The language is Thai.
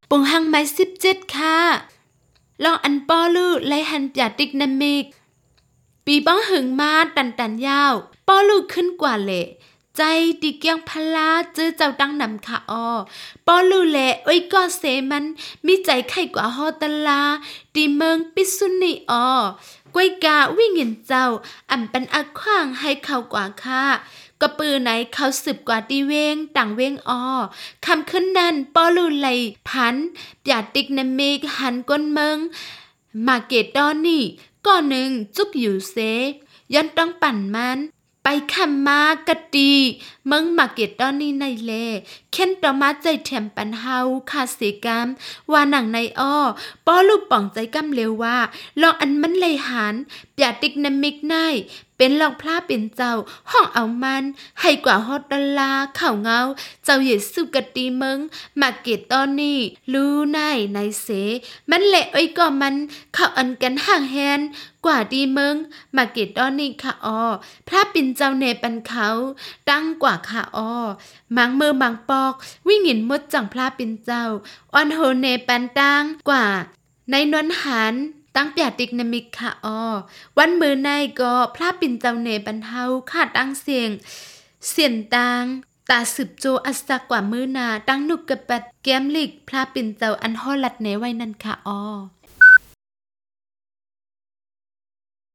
ปงหังไม้17ค่ะลองอันป้อลือไลหันปยาติกนามิกปีบ้องหึงมาตันยาวป้อลือขึ้นกว่าเละใจติเกียงพลาจื้อเจ้าตั้งนำค่ะป้อลือแลอ้ยก็เสมันมีใจไข่กว่าฮอตลาตีเมืองปิสุนีกวยกาวิ่งเงินเจ้าอ่ำเป็นอักขวางให้เขากว่าค่ะก็ปือไหนเขาสืบกว่าตีเวงต่างเวงคำขึ้นนั้นป้อลือไหลพันปยาติกนามิกหันก้นเมืองมาเกตตอนนี้ก่อนหนึ่งจุกอยู่เซย้อนต้องปั่นมันไปคำมากะตีเมืองมาเก็ตตอนนี้ในเลเข็นต่อมาใจแถมปันเฮาคาเสกามว่าหนังในป้อลูกป่องใจกำเร็วว่าลองอันมันเลยหันปยาติกนามิกในเป็นลองพลาเป็นเจ้าห้องเอามันให้กว่าฮอดดอลลาร์ข่าวเงาเจ้าเยซูกะตีเมืองมาเก็ตตอนนี้รู้ในเสมันแหละอ้อยก็มันเข้าอันกันห่างแฮนกว่าดีเมืองมาเก็ตตอนนี้ค่ะพระปิ่นเจ้าเนปันเขาตั้งกว่าค่ะมังมือมังปอกวิ่งหินมดจังพระปิ่นเจ้าออนโฮเนปันตั้งกว่าในนวนหันตั้งปยาติกนามิกค่ะวันมือในก็พระปิ่นเจ้าเนปันเฮาค่ะตั้งเสียนตังตาสืบโจอัศกว่ามือนาตั้งนุกกะปัดแก้มลิกพระปิ่นเจ้าอันฮอลัดเนไว้นั่นค่ะ